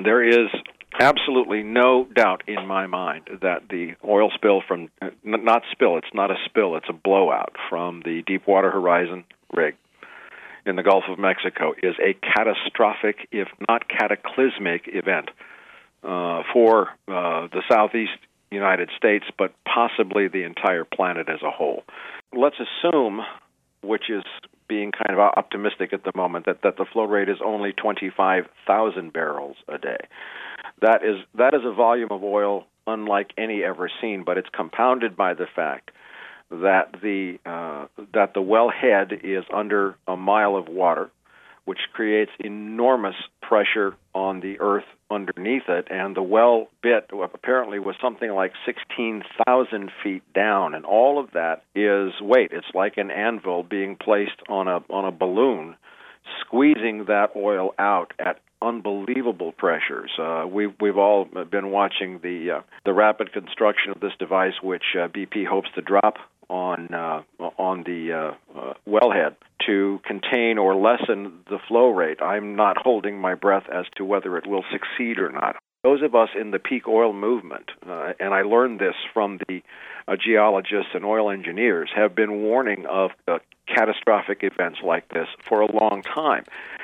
There is absolutely no doubt in my mind that the oil spill from, not spill, it's not a spill, it's a blowout from the Deepwater Horizon rig in the Gulf of Mexico is a catastrophic, if not cataclysmic, event for the southeast United States, but possibly the entire planet as a whole. Let's assume, which is being kind of optimistic at the moment, that the flow rate is only 25,000 barrels a day. That is a volume of oil unlike any ever seen, but it's compounded by the fact that the wellhead is under a mile of water, which creates enormous pressure on the earth underneath it, and the well bit apparently was something like 16,000 feet down, and all of that is weight. It's like an anvil being placed on a balloon, squeezing that oil out at unbelievable pressures. We've all been watching the rapid construction of this device, which BP hopes to drop on the wellhead to contain or lessen the flow rate. I'm not holding my breath as to whether it will succeed or not. Those of us in the peak oil movement, and I learned this from the geologists and oil engineers, have been warning of catastrophic events like this for a long time.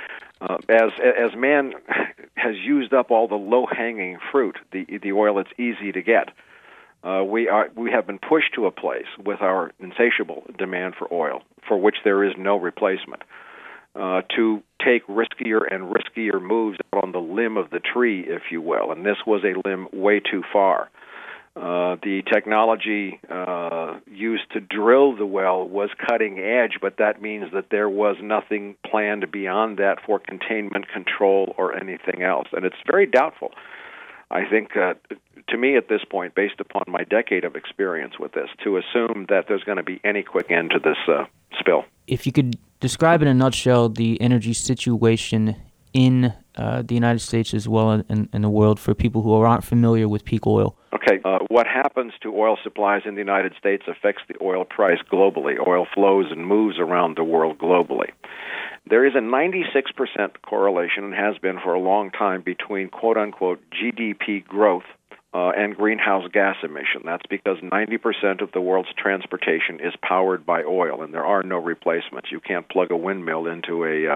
As man has used up all the low-hanging fruit, the oil that's easy to get, we have been pushed to a place with our insatiable demand for oil, for which there is no replacement, to take riskier and riskier moves on the limb of the tree, if you will, and this was a limb way too far. The technology used to drill the well was cutting edge, but that means that there was nothing planned beyond that for containment, control, or anything else. And it's very doubtful, I think, to me at this point, based upon my decade of experience with this, to assume that there's going to be any quick end to this spill. If you could describe in a nutshell the energy situation in the United States as well in the world for people who aren't familiar with peak oil. Okay, what happens to oil supplies in the United States affects the oil price globally. Oil flows and moves around the world globally. There is a 96% correlation, and has been for a long time, between quote-unquote GDP growth and greenhouse gas emission. That's because 90% of the world's transportation is powered by oil, and there are no replacements. You can't plug a windmill into a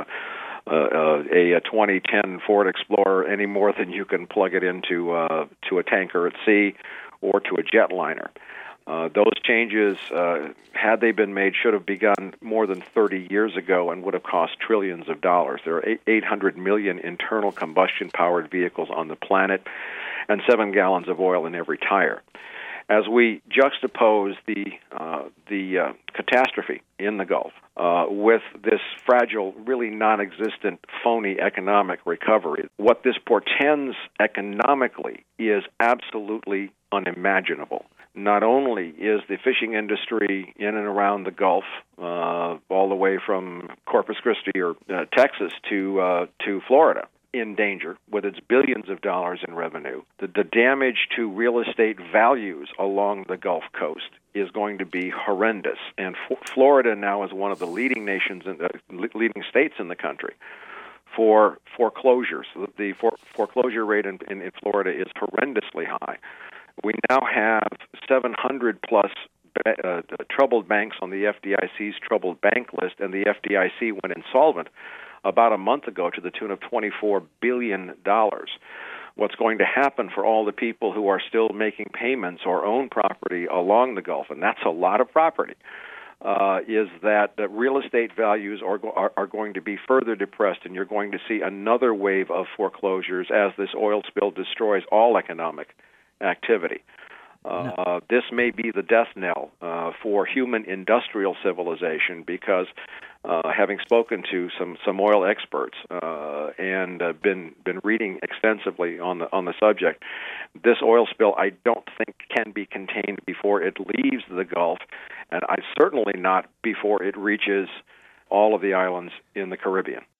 2010 Ford Explorer any more than you can plug it into to a tanker at sea or to a jetliner. Those changes, had they been made, should have begun more than 30 years ago and would have cost trillions of dollars. There are 800 million internal combustion-powered vehicles on the planet and 7 gallons of oil in every tire. As we juxtapose the catastrophe in the Gulf with this fragile, really non-existent, phony economic recovery, what this portends economically is absolutely unimaginable. Not only is the fishing industry in and around the Gulf, all the way from Corpus Christi or Texas to Florida, in danger with its billions of dollars in revenue, the damage to real estate values along the Gulf Coast is going to be horrendous. And Florida now is one of the leading nations, leading states in the country for foreclosures. The foreclosure rate in Florida is horrendously high. We now have 700 plus troubled banks on the FDIC's troubled bank list, and the FDIC went insolvent about a month ago to the tune of $24 billion. What's going to happen for all the people who are still making payments or own property along the Gulf, and that's a lot of property, is that the real estate values are going to be further depressed, and you're going to see another wave of foreclosures as this oil spill destroys all economic activity. This may be the death knell for human industrial civilization, because having spoken to some oil experts and been reading extensively on the subject, this oil spill I don't think can be contained before it leaves the Gulf, and certainly not before it reaches all of the islands in the Caribbean.